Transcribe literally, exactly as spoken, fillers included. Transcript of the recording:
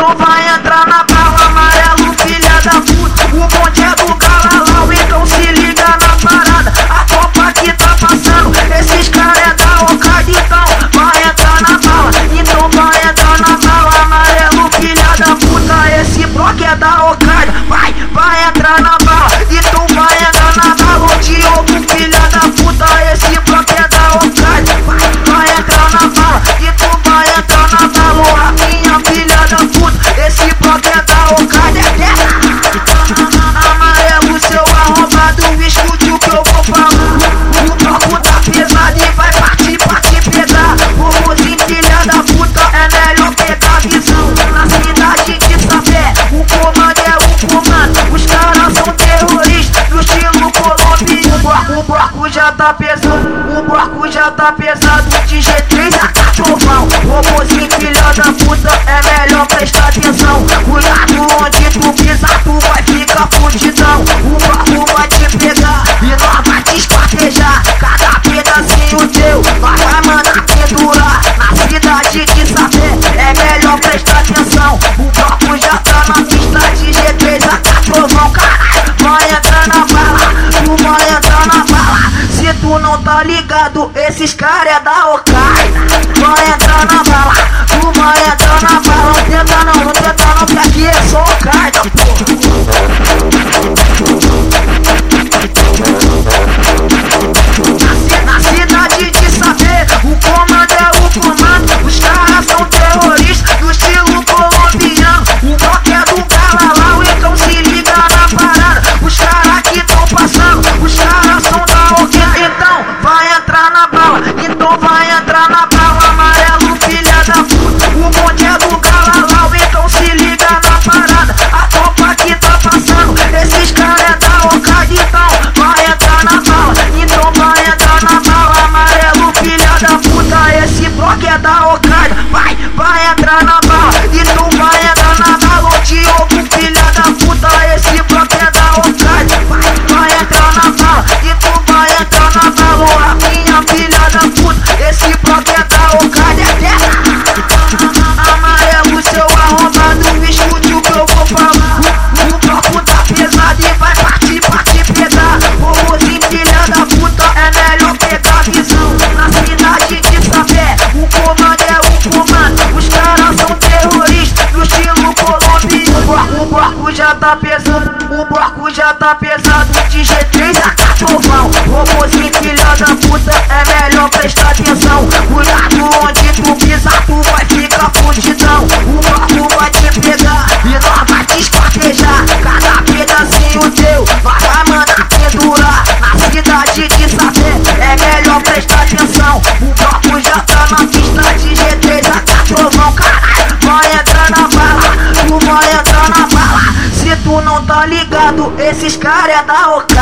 então vai entrar na bala. Amarelo, filha da puta, o bonde é do Galalau, então se liga na parada. A copa que tá passando, esses caras é da Ocard, então vai entrar na bala. Então vai entrar na bala. Amarelo, filha da puta, esse bloco é da Ocard. Vai, vai entrar na bala, então vai entrar na bala. O Diogo, filha da puta, esse bloco é da Ocard. Vai, vai entrar na bala, então vai entrar na bala. A minha filha da puta, esse bloco é da Ocard. É terra. Amarelo, seu arrombado, escute o que eu vou falar. O bloco tá pesado e vai partir pra te pegar. Robozinho, filha da puta, é melhor pegar visão. Na cidade de Sapé, o comando é o comando. Os caras são terroristas, no estilo colombiano. O bloco já tá pesado, o bloco já tá pesado. De G três a Catrovão. Robozinho, filha da puta, é melhor prestar atenção. Cuidado onde tu pisa, tu vai ficar fudidão. O bloco vai te pegar e nós vai te esquartejar. Cada pedacinho teu, nós vai mandar pendurar. Na cidade de Sapé, é melhor prestar atenção. O bloco já tá na pista de G três a Catrovão. Caralho, vai entrar na bala, tu vai entrar na bala. Se tu não tá ligado, esses caras é da Ocard. Vai entrar na bala, tu vai entrar na bala. Não tenta não, não tenta não, que aqui é só Ocard, na, na cidade de Sapé, o comando é o comando. Os caras são terroristas, do estilo colombiano. O bloco é do Galalau, então se liga na parada. Os caras que tão passando, os caras são da Ocard. Então vai entrar na bala, então vai entrar na bala. Amarelo, filha da puta, o bonde é do Galalau, então se liga na parada. A copa que tá passando, esses caras é da Ocard, então vai entrar na bala, então vai entrar na bala. Amarelo, filha da puta, esse bloco é da Ocard. Vai, vai entrar na bala, então vai entrar na bala. O Diogo, filha da puta, esse bloco é da Ocard. Vai, vai entrar na bala, então vai entrar na bala. A minha filha da puta, esse bloco é da Ocard. É terra. Amarelo, seu arrombado, escute o que eu vou falar. O bloco tá pesado e vai partir pra te pegar. Robozinho, filha da puta, é melhor pegar visão. Na cidade de Sapé, o comando é o comando. Os caras são terroristas, no estilo colombiano. O bloco já tá pesado, o bloco já tá pesado. De G três a Catrovão. Robozinho, filha da puta, é melhor prestar atenção. Cuidado onde tu pisa, tu vai ficar fudidão. O bloco vai te pegar e nós vai te esquartejar. Cada pedacinho teu, nós vai mandar pendurar. Na cidade de Sapé, é melhor prestar atenção. O bloco já tá na pista de G três a Catrovão. Caralho, vai entrar na bala, tu vai entrar na bala. Se tu não tá ligado, esses caras é da Ocard.